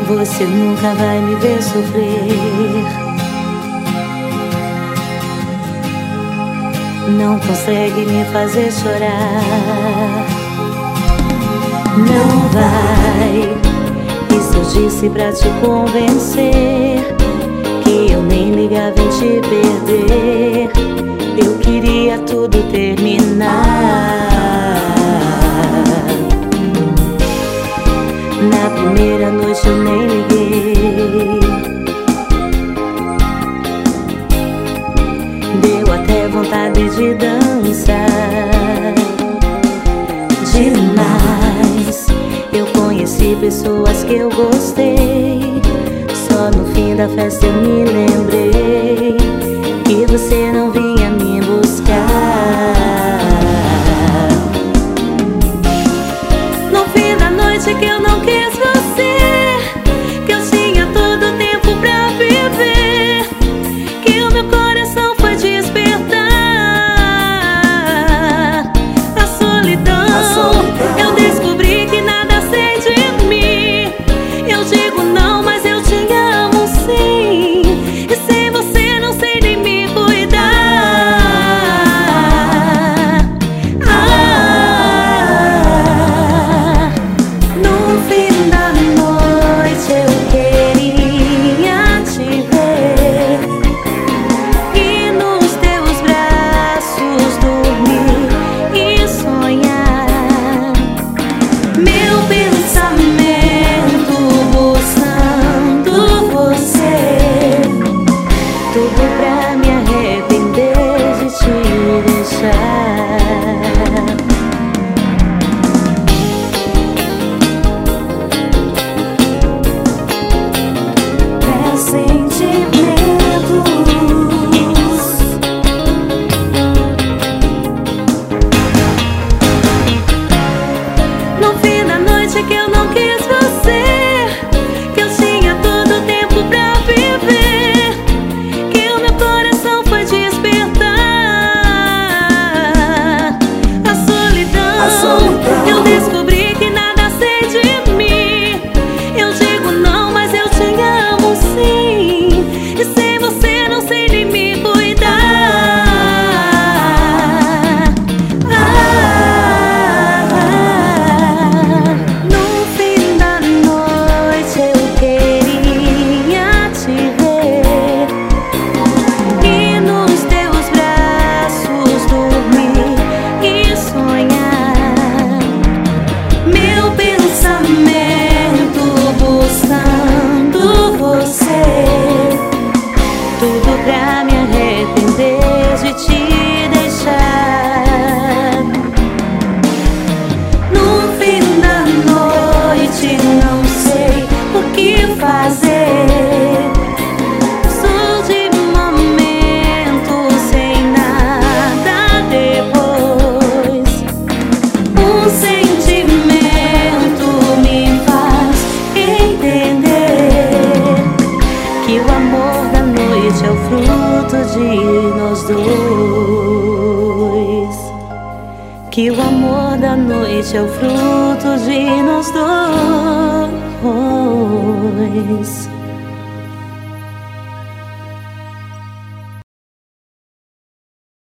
Você nunca vai me ver sofrer. Não consegue me fazer chorar. Não vai. Isso eu disse pra te convencer que eu nem ligava em te perder. Eu queria tudo terminar. Na primeira noite eu nem liguei. Deu até vontade de dançar. Demais. Eu conheci pessoas que eu gostei. Só no fim da festa eu me lembrei que você não vinha me buscar. No fim da noite que eu não quis você, que eu tinha todo o tempo pra viver, que o meu coração foi despertar. A solidão, eu descobri que nada sei de mim. Eu digo não, mas eu te amo sim. E sem você não sei nem me cuidar. No fim da noite eu queria te ver e nos teus braços dormir e sonhar. Meu pensamento buscando você, tudo pra me arrepender de te deixar. No fim da noite que eu não quis você, que eu tinha todo o tempo pra viver, que o meu coração foi despertar. A solidão, eu descobri que nada sei de mim. Eu digo não, mas eu te amo sim. E sem você não sei nem me cuidar. No fim da noite eu queria te ver e nos teus braços dormir e sonhar. Meu pensamento buscando você, tudo pra me arrepender de te deixar. No fim da noite não sei o que fazer. Sou de momento sem nada depois. Um sentimento me faz entender que o amor da noite é o fruto de nós dois. Que o amor da noite é o fruto de nós dois.